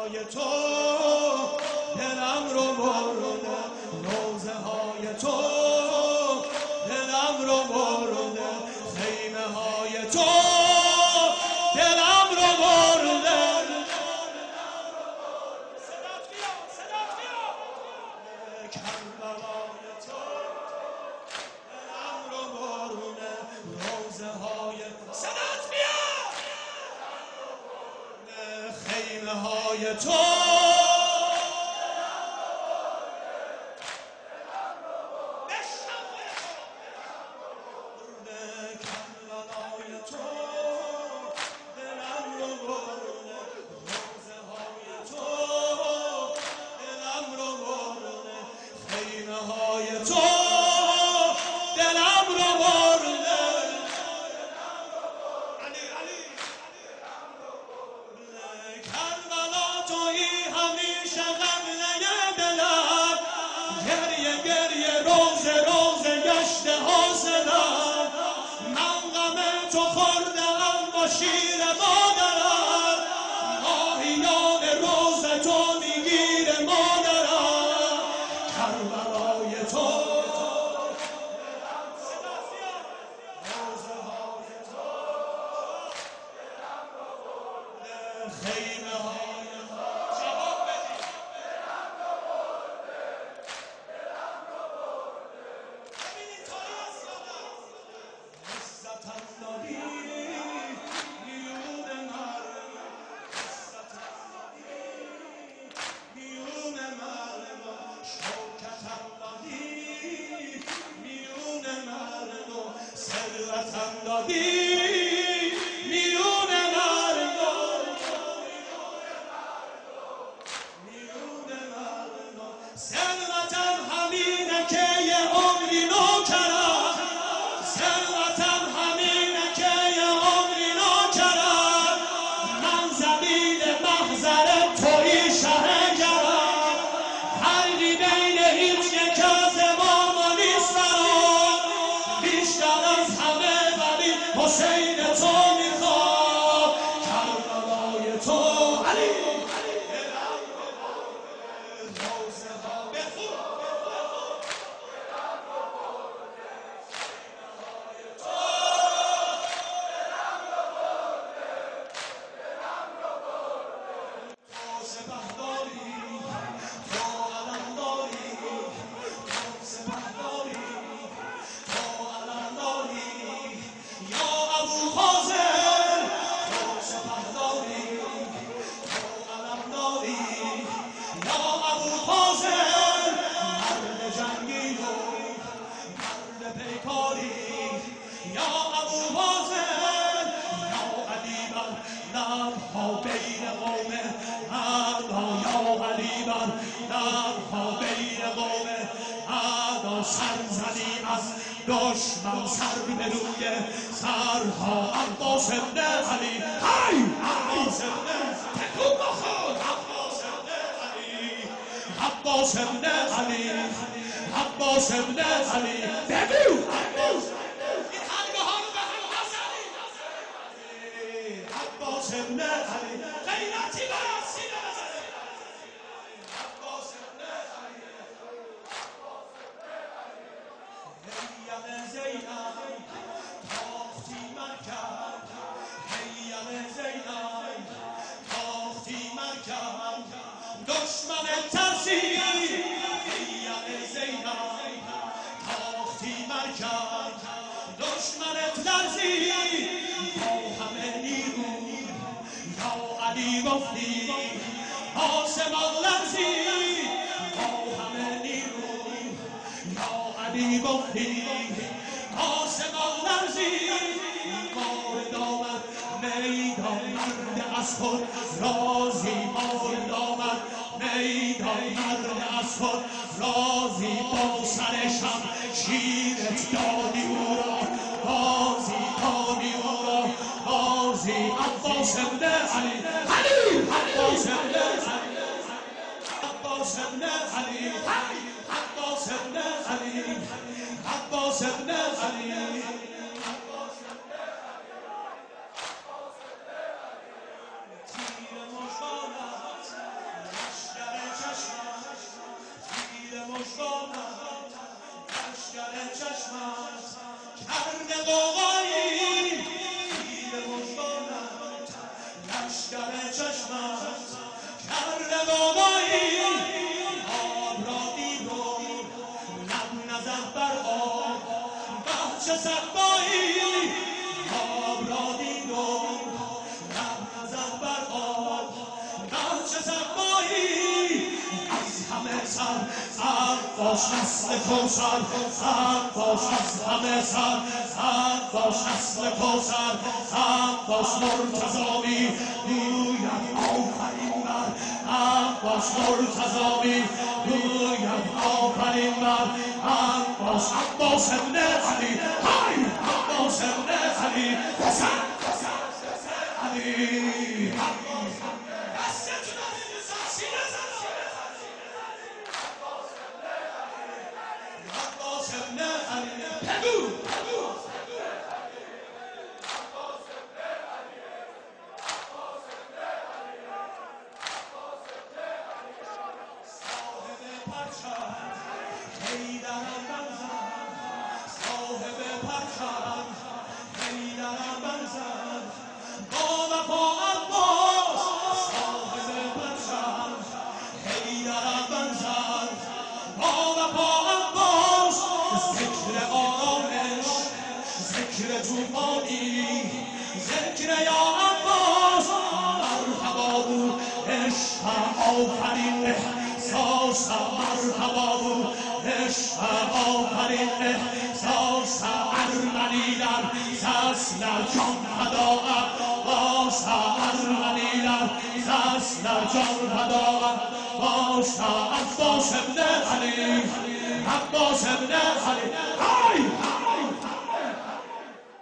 های تو دلم رو برده، روزه های تو دلم رو برده، خیمه های تو دلم رو برده. کربلای تو دلم رو برده، روزه های صدات بیاد، خیمه های تو شیر مادرم، ماهیان روز تو میگیره مادرم. کربلای تو روزه های تو خیمه های جواب بدید. ببینید تایی از یادم عزتم دادی ثروتم دادی میون مردم، میون مردم. ثروتم همینه که یه عمری نوکرم، ثروتم همینه که یه عمری نوکرم. من ذلیل محضر تویی شهرگرم، فرقی بین هیچ یک از ما نیست برام. بیشتر از همه ولی حسین تو میخوام. کربلای تو علی روزه ها بخون تو سپهداری، تو علمداری، تو سپهداری، تو علمداری. یا ابو فاضل تو سپهداری، تو علمداری. یا ابو فاضل مرد جنگی و مرد پیکاری. یا ابو فاضل یا علی بر لبها بین قوم اعدا، یا علی بر لبها بین قوم اعدا. سر زدی از دشمن سر به روی سرها. عباس ابن علی های عباس ابن تکون بخور، عباس ابن علی، عباس ابن علی، عباس ابن علی. بگو عباس این خلقه ها رو به هم نزنی. عباس ابن علی غیرتی باید سینه بزنی. عباس ابن علی هیم زینب تاختی مرکب، هیم زینب تاختی مرکب. دشمن ترسی هیم زینب تاختی مرکب. دشمن ترسی با همه نیرو یا علی گفتی آسمان لرزی. با همه نیرو یا علی گفتی آسمان لرزی. مورد آمد میدان مرد از خود راضی، مورد آمد میدان مرد از خود راضی. با سر شمشیرت دادی او را بازی، دادی او را بازی. عباس ابن علی علی، عباس ابن علی، عباس ابن علی، عباس ابن علی، عباس ابن علی. تیر مشالت صدایی خواب را دیدم نزد بر آب نقش صدایی از همه سر باش نسل کوثر باش از همه سر باش نسل کوثر باش مرتضی گوید آفرین بر باش مرتضی گوید آفرین بر باش عباس ابن علی های عباس ابن علی حسین علی ذکر یا عباس مرحبا بود عشق آفرین احساس مرحبا بود عشق آفرین احساس ارمنی در دست در جان فدا عباس ارمنی در دست در جان فدا عباس عباس ابن علی عباس ابن علی